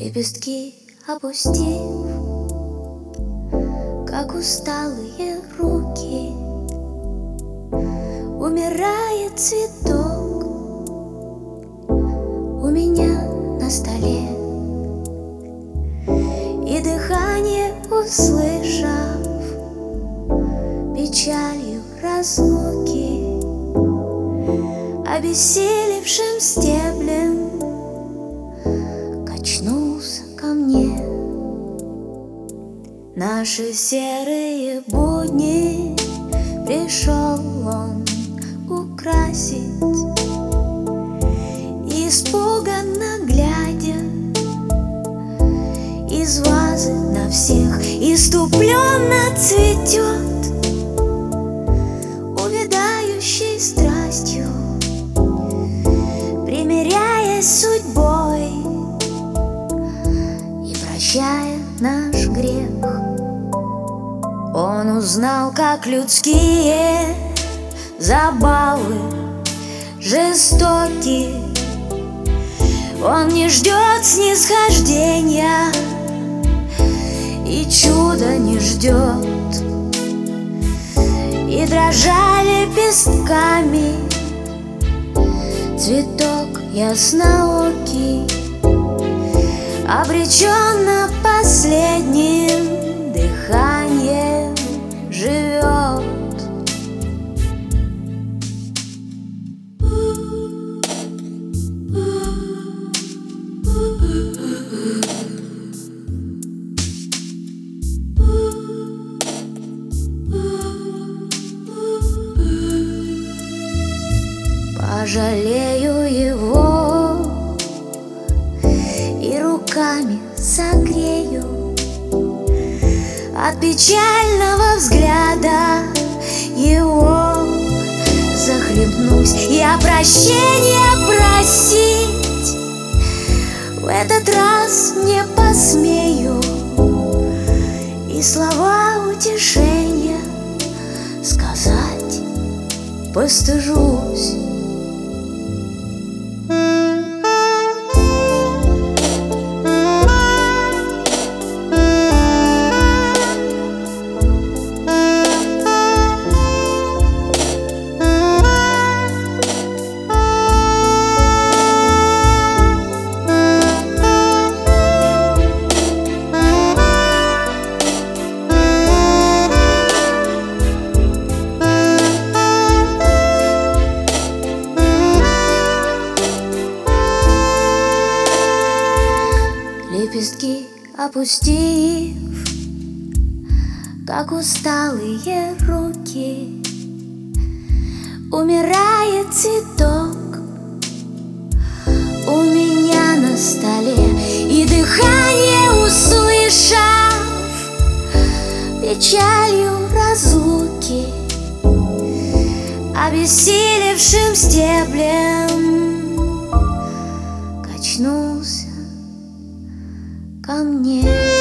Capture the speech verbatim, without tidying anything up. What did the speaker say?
Лепестки опустив, как усталые руки, умирает цветок у меня на столе. И дыхание услышав, печалью разлуки, обессилевшим стеблем качнулся ко мне. Наши серые будни пришел он украсить, испуганно глядя из вазы на всех иступленно цветет, увядающей страстью, примиряясь с судьбой и прощая наш грех. Он узнал, как людские забавы жестоки. Он не ждет снисхождения и чуда не ждет. И дрожа лепестками цветок ясноокий обречен на последним дыханием живет. Пожалею его и руками согрею от печального взгляда его. Захлебнусь я прощения просить, в этот раз не посмею, и слова утешения сказать постыжусь. Лепестки опустив, как усталые руки, умирает цветок у меня на столе. И дыхание услышав, печалью разлуки, обессилевшим стеблем качнулся ко мне.